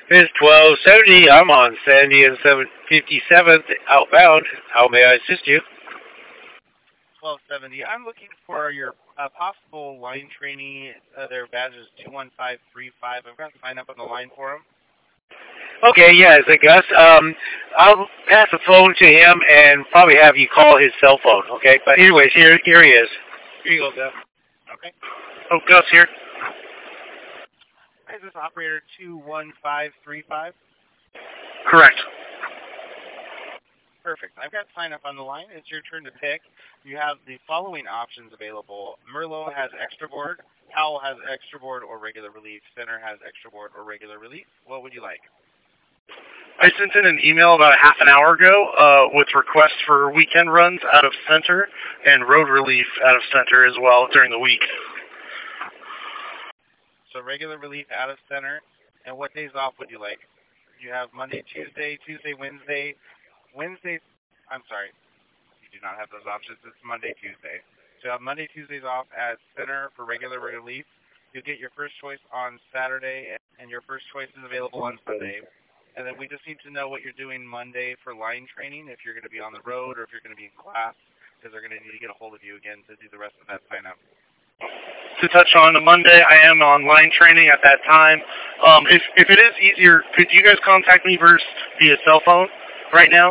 It's 1270. I'm on Sandy and 757th outbound. How may I assist you? 1270. I'm looking for your possible line trainee. Their badge is 21535. I've got to sign up on the line for them. Okay, yeah, it's Gus. I'll pass the phone to him and probably have you call his cell phone, okay? But anyways, here he is. Here you go, Gus. Okay. Oh, Gus here. Is this operator 21535? Correct. Perfect. I've got sign up on the line. It's your turn to pick. You have the following options available. Merlot has extra board. Howell has extra board or regular relief. Center has extra board or regular relief. What would you like? I sent in an email about a half an hour ago with requests for weekend runs out of center and road relief out of center as well during the week. So regular relief out of center. And what days off would you like? You have Monday, Tuesday, Wednesday. I'm sorry. You do not have those options. It's Monday, Tuesday. So you have Monday, Tuesdays off at center for regular relief. You get your first choice on Saturday, and your first choice is available on Sunday. And then we just need to know what you're doing Monday for line training, if you're going to be on the road or if you're going to be in class, because they're going to need to get a hold of you again to do the rest of that sign-up. To touch on Monday, I am on line training at that time. If it is easier, could you guys contact me via cell phone right now?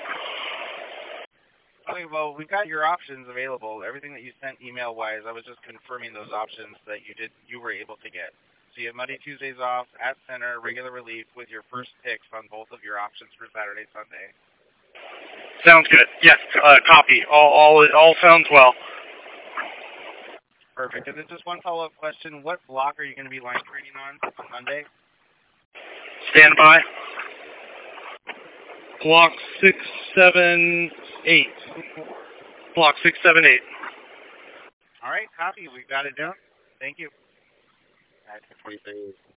Okay, well, we've got your options available. Everything that you sent email-wise, I was just confirming those options that you were able to get. So you have Monday, Tuesdays off at center, regular relief with your first picks on both of your options for Saturday, Sunday. Sounds good. Yes, copy. All sounds well. Perfect. And then just one follow-up question. What block are you going to be line training on Monday? Stand by. Block 678. Block 678. All right, copy. We've got it down. Thank you. All right, 43.